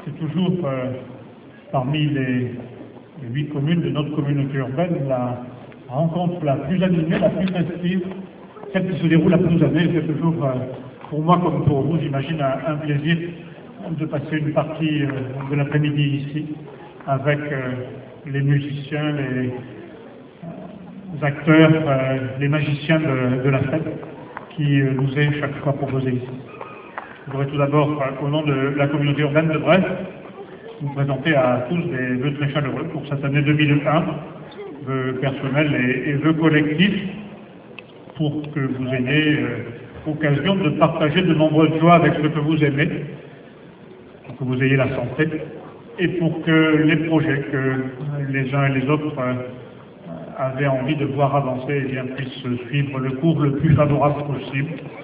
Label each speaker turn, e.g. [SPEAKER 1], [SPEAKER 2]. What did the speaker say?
[SPEAKER 1] C'est toujours parmi les 8 communes de notre communauté urbaine la rencontre la plus animée, la plus festive, celle qui se déroule la plus année. C'est toujours, pour moi comme pour vous, j'imagine, un plaisir de passer une partie de l'après-midi ici avec les musiciens, les acteurs, les magiciens de la fête qui nous est chaque fois proposé ici. Je voudrais tout d'abord, au nom de la communauté urbaine de Brest, vous présenter à tous des vœux très chaleureux pour cette année 2001, vœux personnels et vœux collectifs, pour que vous ayez occasion de partager de nombreuses joies avec ceux que vous aimez, pour que vous ayez la santé, et pour que les projets que les uns et les autres avaient envie de voir avancer, eh bien, puissent suivre le cours le plus favorable possible.